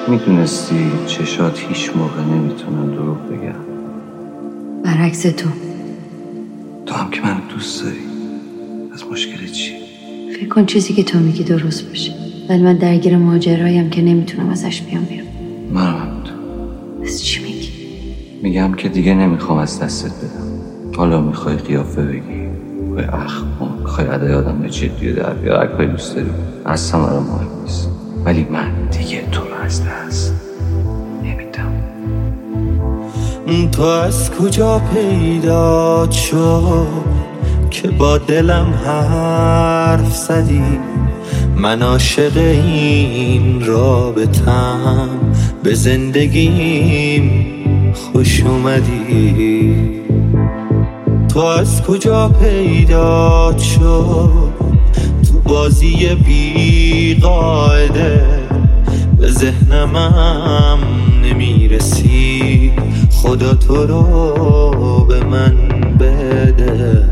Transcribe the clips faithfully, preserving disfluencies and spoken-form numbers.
میدونستی چشات هیچ موقع نمیتونن دروغ بگن. برعکس تو تو هم که منو دوست داری. از مشکل چی؟ فکر کن چیزی که تو میگی درست باشه، ولی من درگیر ماجرایم که نمیتونم ازش بیام بیرون. منم هم تو. بس چی میگی؟ میگم که دیگه نمیخوام از دستت بدم. حالا میخوای قیافه بگی، میخوای اخم، میخوای ادای آدم به جدی در بیار، هر کاری دوست داری، اصلا برام مهم نیست. ولی من دیگه تو رو از دست نمیدم. تو از کجا پیدا شد که با دلم حرف زدی؟ من عاشق این رابطم، به زندگیم خوش اومدی. تو از کجا پیدا شد تو بازی بی قاعده؟ به ذهنمم نمیرسی، خدا تو رو به من بده.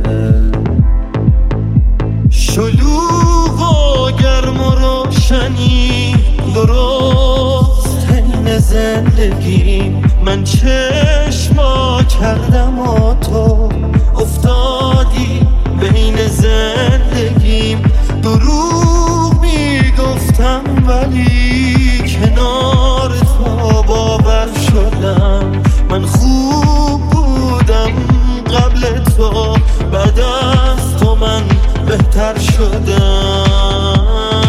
شلوغ و گرم و روشنی درست این زندگیم. من چشما کردم و تو افتادی بین زندگیم. دروغ میگفتم ولی کنار تو باور شدم. من خوب بودم قبل تو، بعد از تو من بهتر شدم.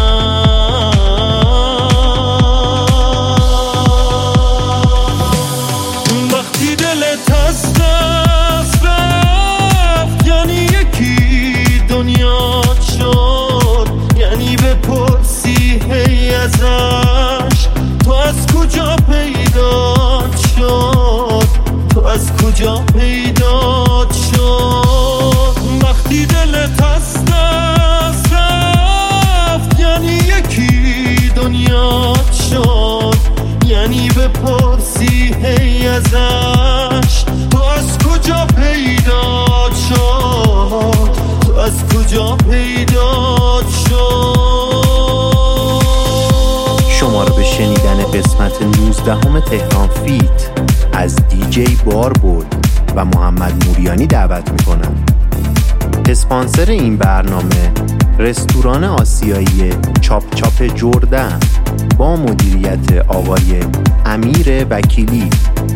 وقتی دلت از دست رفت یعنی یکی دنیا شد، یعنی بپرسی هی ازش تو از کجا پیدا شد، تو از کجا پیدا شد. وقتی دلت از دست رفت یعنی یکی دنیا شد، یعنی بپرسی هی ازش تو از کجا پیدا شد، تو از کجا پیدا شد. شما رو به شنیدن قسمت نوزدهم تهران فیت از دی جی باربود و محمد موریانی دعوت میکنم. اسپانسر این برنامه رستوران آسیایی چاپ چاپ جردن با مدیریت آقای امیر وکیلی.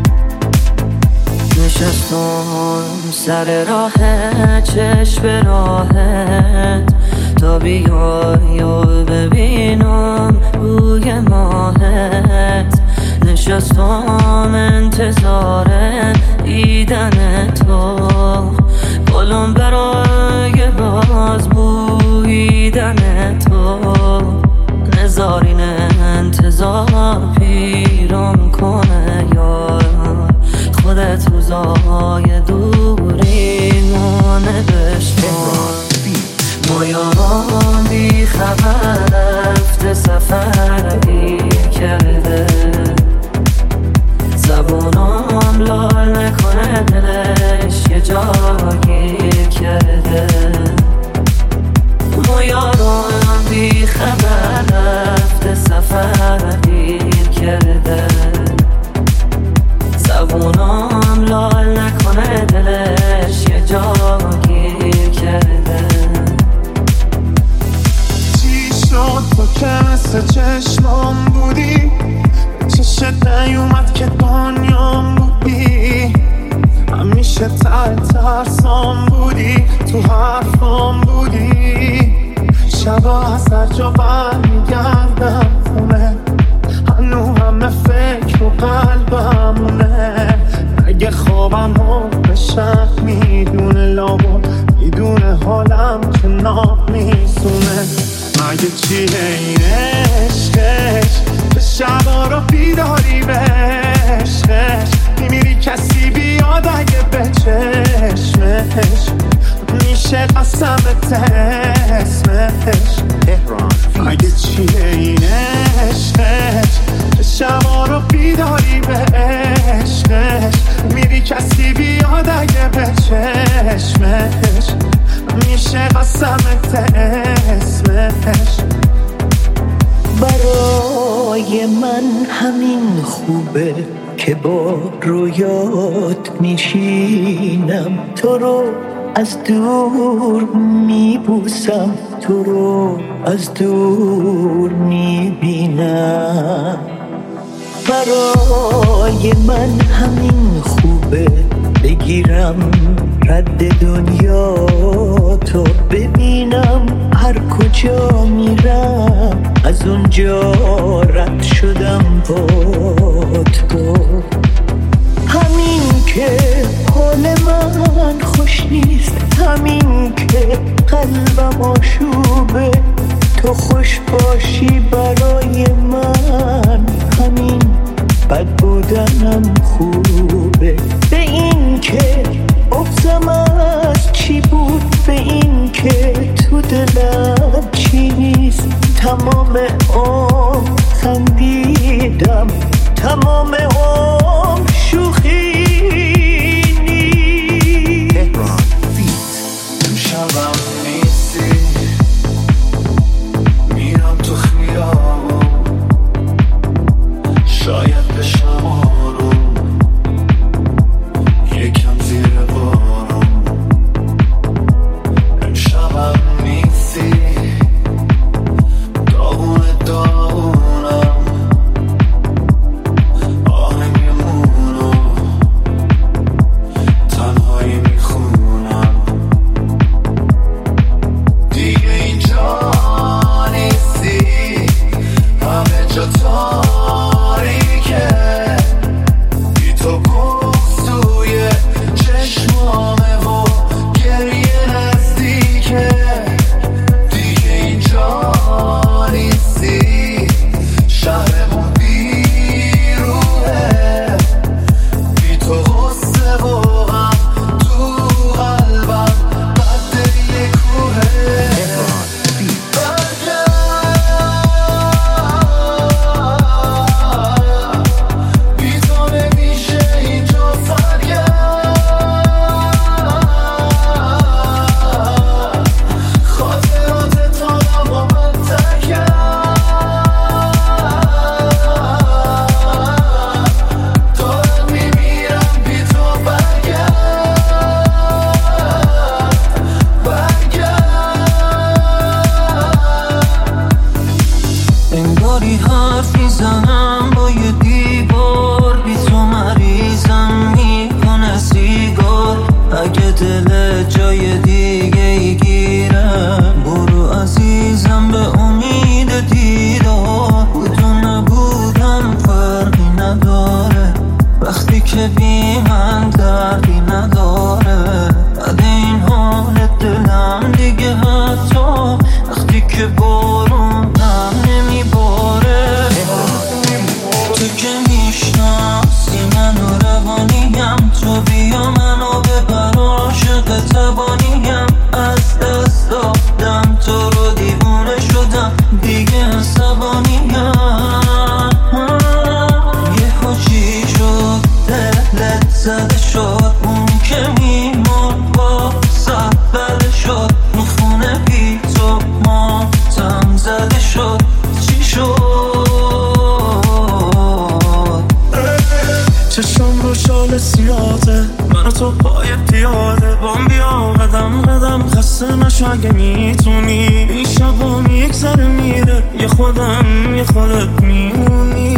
نشستم سر راه چشم به راهت تا بیای و ببینم روی ماهت. نشستم انتظار دیدن تو، گلم برای باز بویدن تو. نزارین انتظار پیرم کنه یار، خودت روزای دوری مونه بشتار. ما یاران بی خبر رفته سفر دیر کرده، زبونم لال نکنه دلش یه جا گیر کرده. ما یاران بی خبر رفته سفر دیر کرده، زبونم لال نکنه دلش یه جا گیر کرده. چی شد تو که مثل چشمام بودی، چشت نیومد که دنیام بودی. همیشه ته ترسام بودی، تو حرفام بودی. شبا از هر جا برمیگردم خونه، هنو همه فکر و قلبمونه. اگه خوابم رو به شب میدونه، لابد میدونه حالم که ناب میسونه. مگه چیه این عشقش به شبا رو بیداری به عشقش؟ میمیری کسی بیاد اگه به چشمش میشه قسمت اسمش. مگه چیه این عشقش به شبا رو بیداری به عشقش؟ میری کسی بیاد اگه به چشمش میشه قسمت اسمش. برای برای من همین خوبه که با رویات میشینم، تو رو از دور میبوسم، تو رو از دور میبینم. برای من همین خوبه بگیرم رد دنیا تو ببینم، هر کجا میرم از اونجا رد شدم با تو. همین که حال من خوش نیست، همین که قلبم آشوبه، تو خوش باشی برای من، همین بد بودنم خوبه. به این که افزم از چی بود، به این که تو دلم چی نیست، تمام عمر خندیدم، تمام عمر شوخی نیست. تو شبم نیستی، میرم تو خیابون، شاید بشم آروم، یکم زیر بارم. امشبم نیستی، داغون داغونم، آهنگمونو تنهایی میخونم. دیگه اینجا نیستی، همه جا تاریکه، بی تو بغض توی چشمامه و گریه نزدیکه. دیگه اینجا نیستی، شهرمون بیروحه، بی تو غصه و غم تو قلبم قد یه کوهه. بی تو نمیشه اینجا فرگرد، خاطرات تانم و من ترگرد، دارم میمیرم بی تو برگرد، برگرد. انگاری حرف میزنم با یه دیوار، بی تو مریضم میکنه سیگار. اگه دل جای دیگه ای گیرم، برو عزیزم به امید دیدار. بودو نبودم فرقی نداره، وقتی که بی من دردی نداره. بعد این حال دلم دیگه حتی وقتی که بارونم نمیباره. تو که میشناسی من و روانیم، تو بیا منو ببر، عاشق تبانیم. از دست دادم تو رو، دیوونه شدم دیگه عصبانیم. یه خوشی شد دلت زده شد، اون که میمون با سبله شد. میخونه بی تو ماتم زده شد، چی شد؟ چشم رو شال سیاته، من و تو پای پیاده بام، بیا قدم قدم خسته نشو اگه میتونی. این شبا میگذره میره، یه خودم یه خودت میمونی.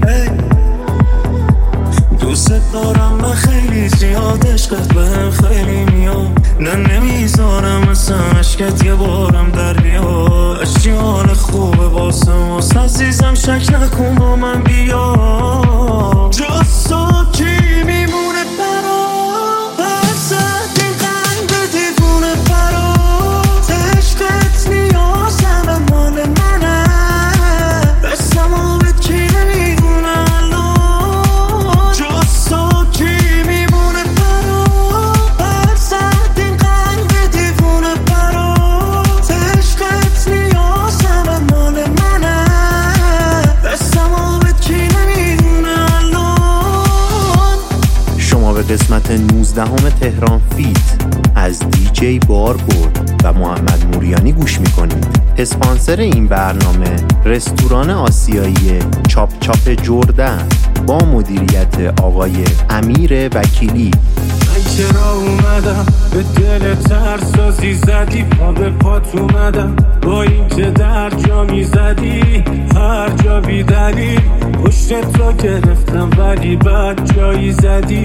دوست دارم من خیلی زیاد، عشقت بهم خیلی میاد، نه نمیذارم مثل عشقت یه بارم در بیاد. اشتی حال خوبه واسه ماست عزیزم، شک نکن با من بیا. جز تو کی میمونه برا، برزد این قلب دیوونه برا. عشقت نیازم مال منه، بستم آبت کی نمیدونه الان. جز تو کی میمونه برا، برزد این قلب دیوونه برا. عشقت نیازم مال منه، بستم آبت کی نمیدونه الان. شما به قسمت نوزدهم تهران فیت از دیجی باربرد و محمد موریانی گوش میکنید. اسپانسر این برنامه رستوران آسیایی چاپ چاپ جردن با مدیریت آقای امیر وکیلی. من چرا اومدم به دل ترسازی زدی، پا به پات اومدم با این که در جا میزدی هر جا بی دلیل پشت تو گرفتم ولی بعد جایی زدی.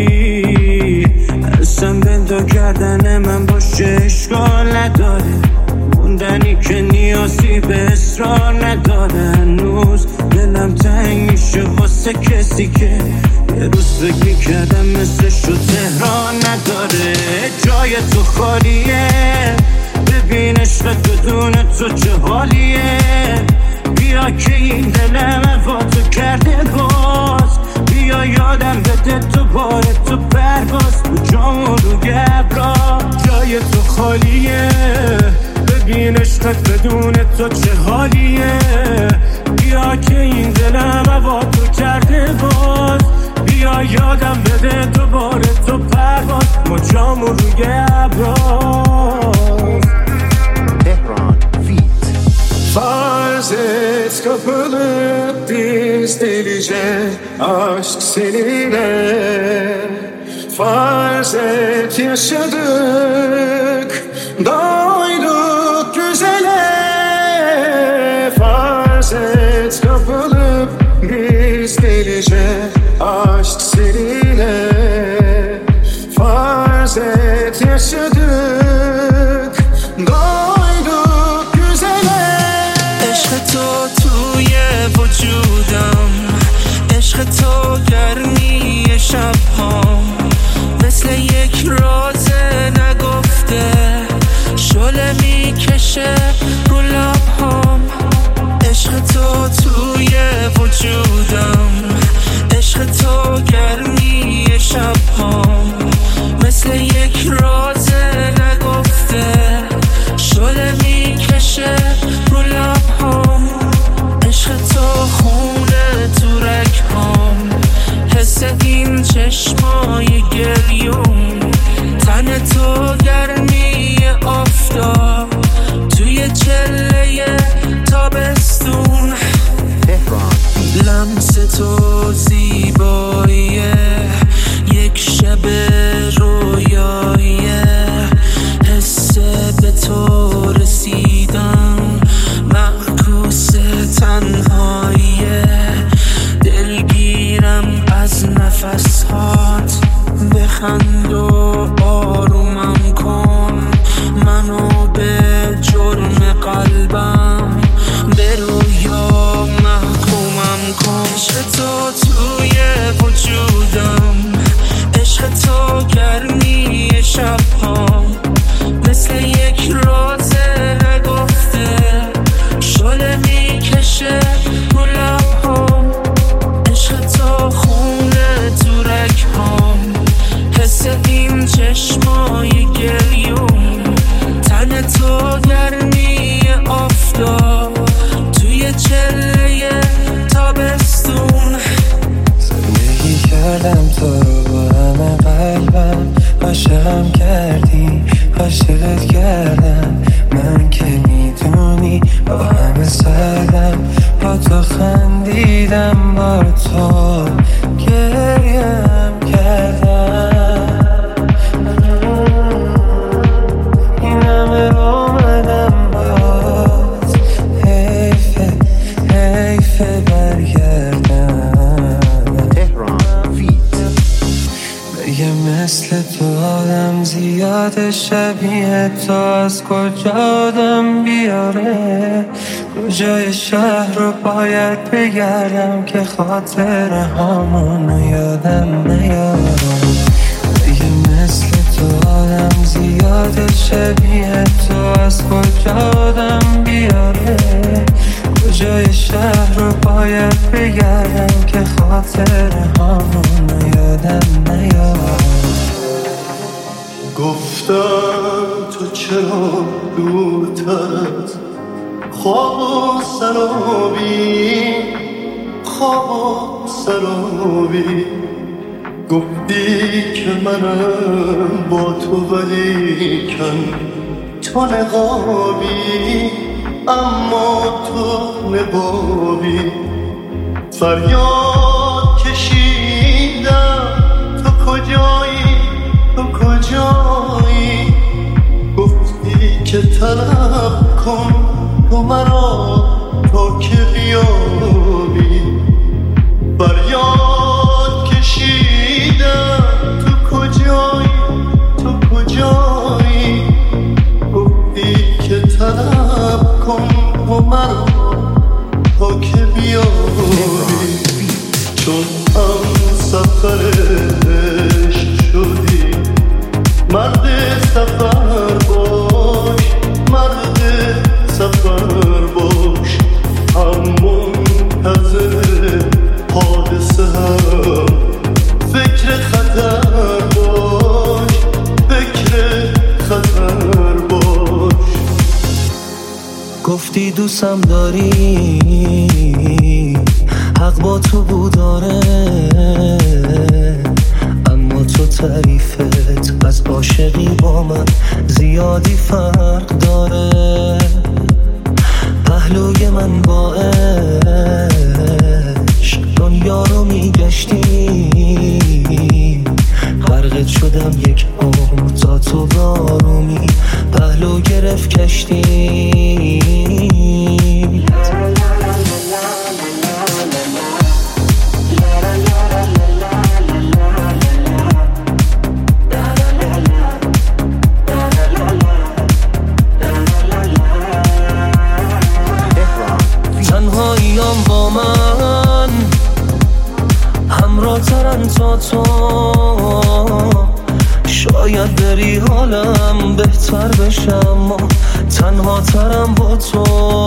اصلا بندا کردن من باشه اشکال نداره، موندنی که نیازی به اصرار نداره. هنوز دلم تنگ میشه واسه کسی که یه روز فکر میکردم مثل شو تهران نداره. جای تو خالیه، ببین عشق بدون تو چه حالیه. بیا که این دلم با تو کرده باز، بیا یادم بده تو بار تو پرواز و جامو رو گبرا. جای تو خالیه، ببین عشقت بدون تو چه حالیه. بیا که این دلم با تو کرده باز، بیا یادم بده تو بار تو پرواز ما جامو روی ابراز. تهران فیت. Farzet kapılıp biz delice aşk seninle. Farzet yaşadık, doyduk güzele. Farzet kapılıp biz delice aşk seninle. Farzet yaşadık, doyduk güzele. عشق تو توی وجودم، عشق تو گرمی شب‌هام، مثل یک راز نگفته شعله میکشه رو لب‌هام. عشق تو توی وجودم، عشق تو گرمی شب‌هام، مثل یک راز نگفته شعله میکشه رو لب‌هام. عشق تو خونه تو رگ‌هام، حس این چشمای گریون، تن تو گرمی آفتاب توی چله تابستون. لمس تو زیباییه، یک شب رویاییه، حس به تو رسیدم معکوس تنهاییه. دلگیرم از نفسهات، بخند و آرومم کن منو به جرم قلبم، به رویا محکومم کن. عشق تو توی وجودم، عشق تو گرمی شب‌هام، مثل یک راز نگفته شعله میکشه رو لب‌هام. عشق تو خونه تو رگ‌هام، حس این چشمای گریون، تن تو گرمی آفتاب توی چله تابستون. زندگی کردم تو رو با همه قلبم، عاشقم کردی عاشقت کردم. من که میدونی با همه سردم، با تو خندیدم با تو گریم کردم. این همه اومدم باز، حیفه حیفه برگردم. تهران فیت. بگه مثل تو آدم زیاد شبیه تو از کجا آدم بیاره. کجای شهر رو باید بگردم که خاطر همونو یادم نیارم. بگه مثل تو آدم زیاد شبیه تو از کجا آدم بیاره. کجای شهر رو باید بگردم که خاطر همونو یادم نیارم. گفتم تو چرا دورتر از خواب و سرابی، خواب و سرابی. گفتی که منم با تو ولیکن تو نقابی، اما تو نقابی. فریاد کشیدم تو کجایی، تو کجایی. گفتی که طلب کن تو مرا تا که بیابی. فریاد کشیدم تو کجایی، تو کجایی. گفتی که طلب کن تو مرا تا که بیابی. چون هم سفر عشق شدی، مرد سفر باش، مرد سفر باش. هم منتظر حادثه هم فکر خطر باش، فکر خطر باش. گفتی دوستم داری، حق با تو بوداره، اما تو تعریفت از عاشقی با من زیادی فرق داره. پهلوی من با عشق دنیا رو میگشتی، غرقت شدم یک عمر تا تو بارومی پهلو گرفت کشتی. تنهاییام با من همراه ترن تا تو، شاید بری حالم بهتر بشم، اما تنها ترم با تو.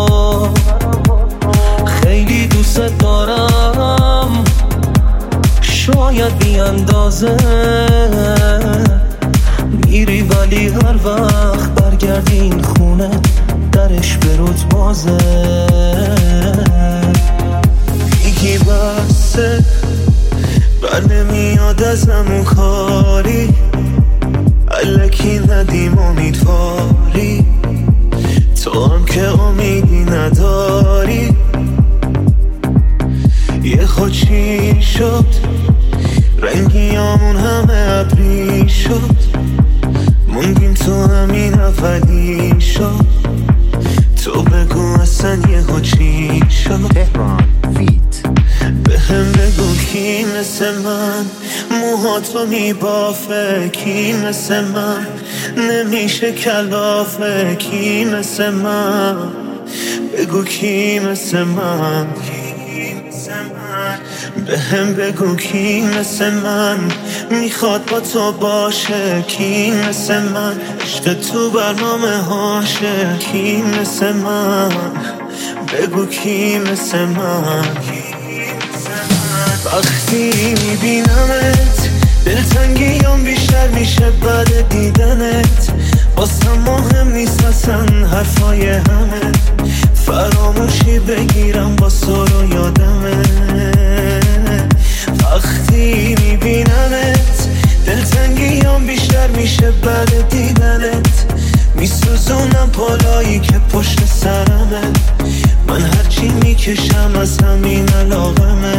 خیلی دوست دارم، شاید بی اندازه. میری ولی هر وقت برگردی این خونه درش به رود بازه. میگی بسه بر نمیاد از همون کاری، الکی ندیم امیدواری، تو هم که امیدی نداری. یه خوشی شد رنگیامون همه ابری شد، موندیم تو همین اولی شد. تو بگو اصلا یه خوشی شد. تهران فیت. به هم بگو کی مثل من موها تو میبافه، کی مثل من نمیشه کلافه، کی مثل من بگو کی مثل من. به هم بگو کی مثل من میخواد با تو باشه، کی مثل من عشق تو برنامه هاشه، کی مثل من بگو کی مثل من. وقتی میبینمت دلتنگیام بیشتر میشه بعد دیدنت، واسم مهم نیست اصلا حرفای همه، فراموشی بگیرم با سر و یادمه. وقتی میبینمت دلتنگیام بیشتر میشه بعد دیدنت، میسوزونم پالایی که پشت سرمه، من هرچی میکشم از همین علاقمه.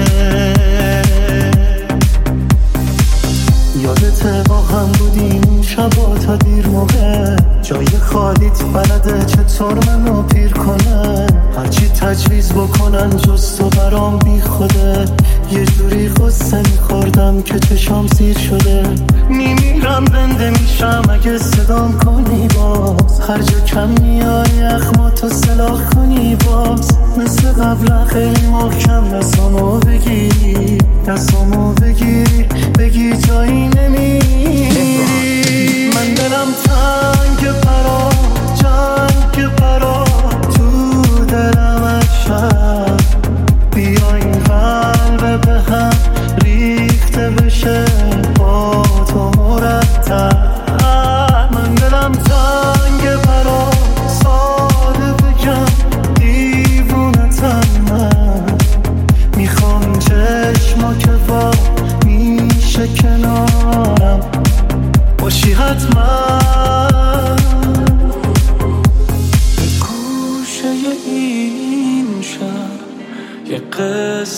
یادت با هم بودیم شبا تا دیر موقع، جای خالیت بلده چطور منو پیر کنه، هرچی تجویز بکنن جز تو برام بی خوده. یه جوری غصه میخوردم که چشام سیر شده، میمیرم زنده میشم اگه صدام کنی باز، هر جا کم میای اخماتو سلاح کنی باز. مثل قبل خیلی محکم دستامو بگیری، دستامو بگیری بگی جایی نمیری. من دلم تنگ پرا جنگ پرا تو دلم از شب، بیا این قلب به هم ریخته بشه با تو مرتب. من دلم تنگ پرا ساده بگم دیوونتم، من میخوام چشما که با میشه که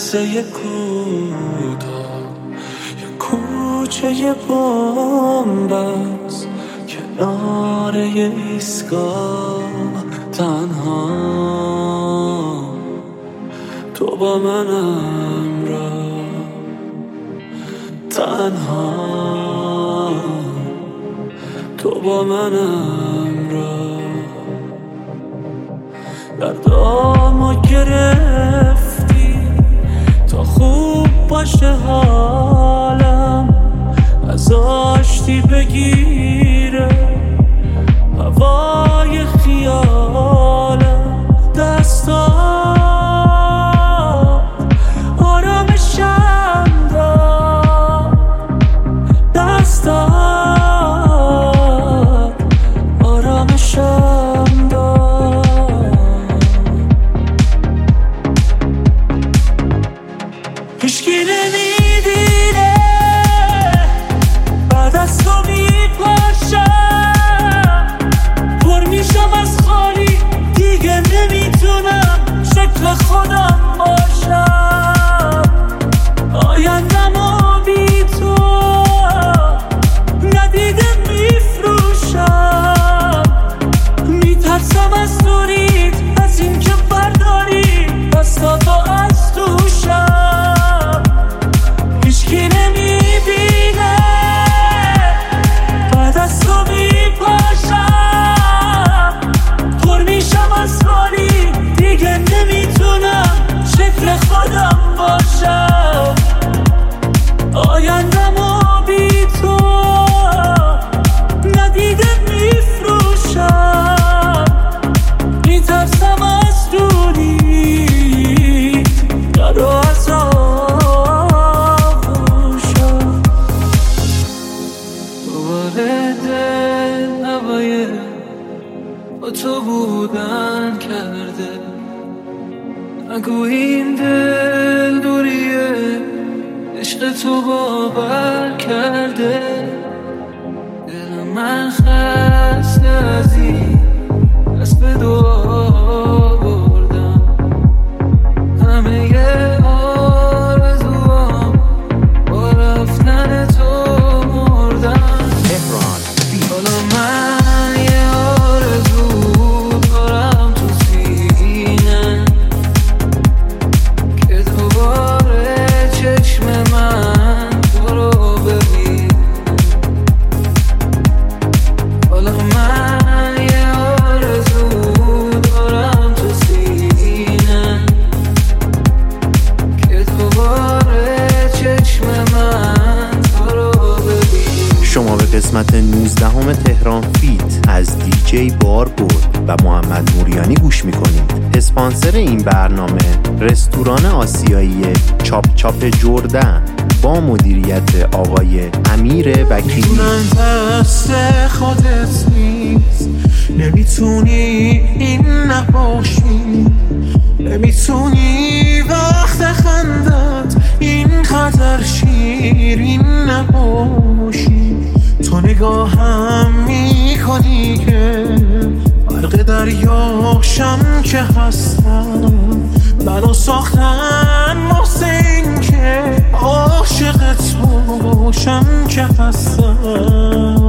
قصه کوتاه، یه کوچه بامبست کنار یه ایستگاه تنها، تو با منم را تنها، تو با منم را دردامو گرفتی تا خوب باشه حالم، از آشتی بگیره هوای خیالم، دستات آرامشم داد، دستات آرامشم داد. هیچکی نمیدینه بعد از تو میپاشم، پر میشم از خالی دیگه نمیتونم شکل خودم باشم، آیندمو بی تو ندیده میفروشم، میترسم از دوریت، از این که برداری دستاتو از دوشم. هیچکی نمیبینه بعد از تو میپاشم، پر میشم از خالی دیگه نمیتونم شکل خودم باشم، آیندمو بی تو ندیده میفروشم، میترسم از دوری در و از آغوشم. دوباره دل هوای با تو بودن کرده، نگو این دل دوریه عشق تو باور کرده، دل من خسته از این دست به دعا بردم، همه آرزوام با رفتن تو مردم. حالا من یه آرزو دارم تو سینه که دوباره چشم من تو رو ببین، حالا من یه آرزو دارم تو سینه که دوباره چشم من تو رو ببین. شما به قسمت نوزدهم تهران فیت از دیجی باربرد و محمد موریانی گوش میکنید. اسپانسر این برنامه رستوران آسیایی چاپ چاپ جردن با مدیریت آقای امیر وکیلی. من دست خودت نیست، نمیتونی این نباشی، نمیتونی وقت خندت اینقدر شیرین نباشی، تو نگاهم میکنی که برق دریاشم که هستم، منو ساختن واسه این که عاشقت باشم که هستم.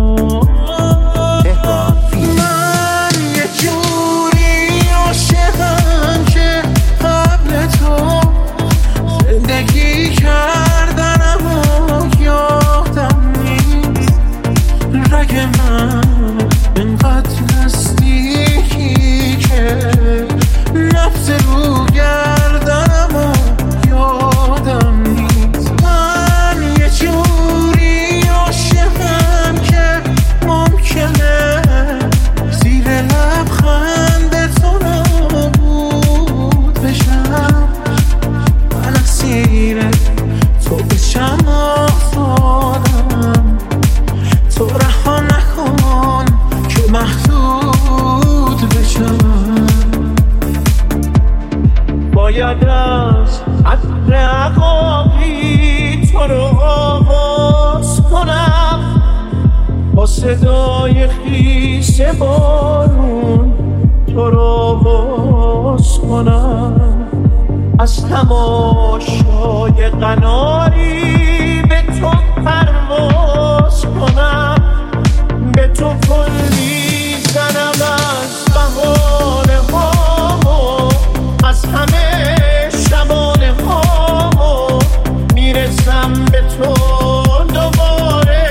من یه جوری عاشقم که قبل تو زندگی کردنم و یادم نیست، رگ من انقدر نزدیکی که نفس رو گردنم و یادم نیست. من یه جوری عاشقم که ممکنه زیر لبخند تو نابود بشم، من اسیر تو بشم آزادم، تو رها نکن که محدود بشم. باید از عطر عقابی تو رو آواز کنم، با صدای خیس بارون تو رو آواز کنم. از تماشای قناری به تو پرواز کنم، به تو پل میزنم از بهانه هامو، از همه شبانه هامو میرسم به تو دوباره،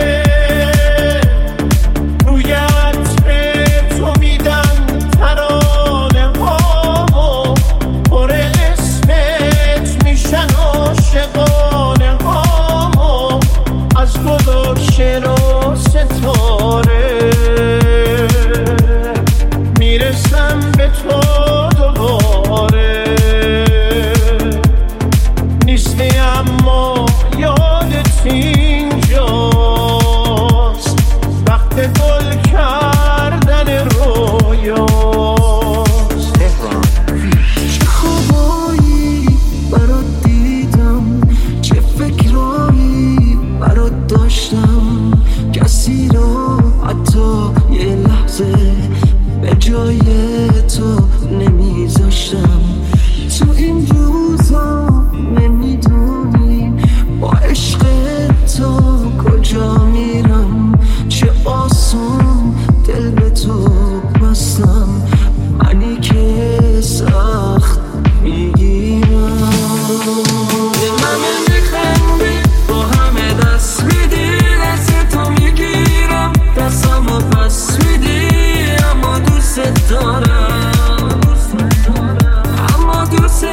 روی عطر تو میدن ترانه هامو، پر اسمت میشن عاشقانه هامو، از گل و شعر و ستاره میرسم به تو دوباره، نیستی اما یادت اینجاست، وقت گل کردن رویاست. چه خوابایی برات دیدم، چه فکرایی برات داشتم، کسی رو حتی یه لحظه به جای تو نمیذاشتم. تو این روزا نمیدونی با عشق تو کجا میرم، چه آسون دل به تو بستم، منی که سخت میگیرم. به همه میخندی با همه دست میدی، دست تو میگیرم دستمو پس میدی، اما دوست دارم، اما دوست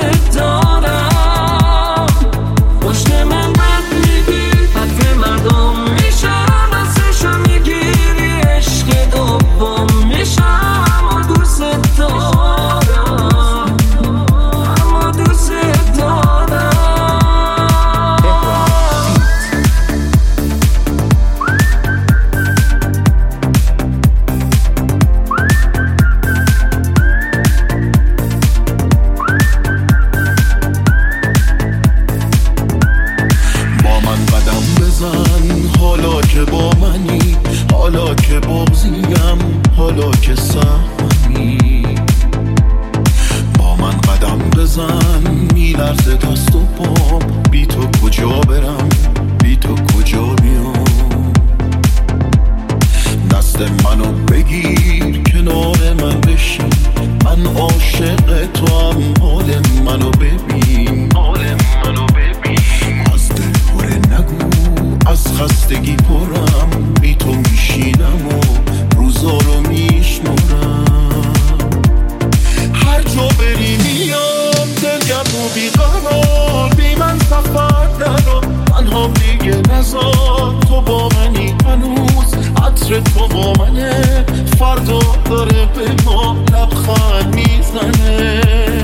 دارم. پشت من بد میگی حرف مردم میشم، دستشو میگیری عشق دوم میشم، اما دوست دارم، اما دوست دارم. با من قدم بزن حالا که با منی، حالا که بغضیم، حالا که سهمی. با من قدم بزن میلرزه دست و پام، بی تو کجا برم، بی تو کجا بیام. دست منو بگیر کنار من بشین، من عاشق تو هم، حال منو ببین، حال منو ببین. از دل پره نگو از خستگی پرم، بی تو میشینم و روزا رو میشمرم. هر جا بری میام دلگم و بیقرار، بی من سفر نرو تنها دیگه نزار. تو با منی هنوز عطر تو با منه، فردا داره به ما لبخند میزنه.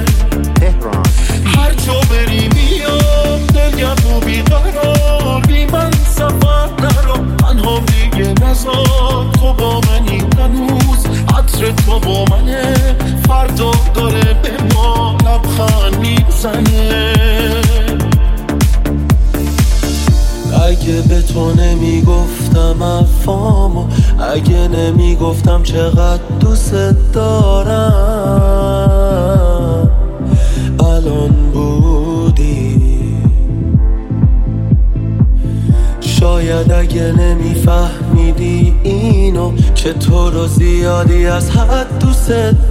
هر جا بری میام دلگم و بیقرار، بی من سفر نرو تنها دیگه نزار. تو با منی هنوز عطر تو با منه، فردا داره به ما لبخند میزنه. اگه به تو نمیگفتم افامو، اگه نمیگفتم چقدر دوست دارم، الان بودی. شاید اگه نمیفهمیدی اینو، که تو رو زیادی از حد دوست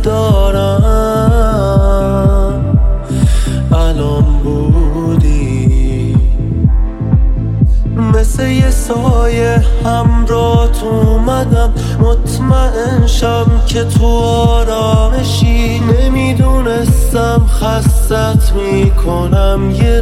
دارم، الان بودی. مثل یه سایه همراهت اومدم، مطمئن شم که تو آرامشی. نمیدونستم خستت میکنم یه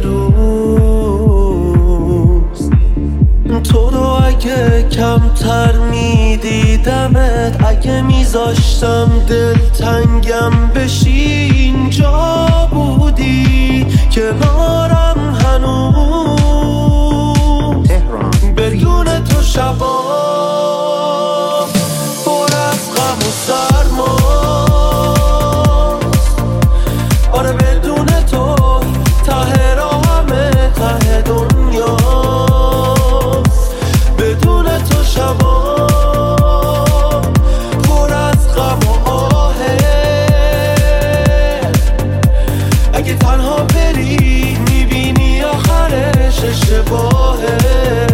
روز، تو رو اگه کمتر میدیدمت، اگه میذاشتم دل تنگم بشی، اینجا بودی کنارم هنوز. بدون تو شبا پر از غم و سرماست، آره بدون تو ته راهمه، ته دنیاست. بدون تو شبا پر از غم و آهه، اگه تنها بری میبینی آخرش اشتباهه.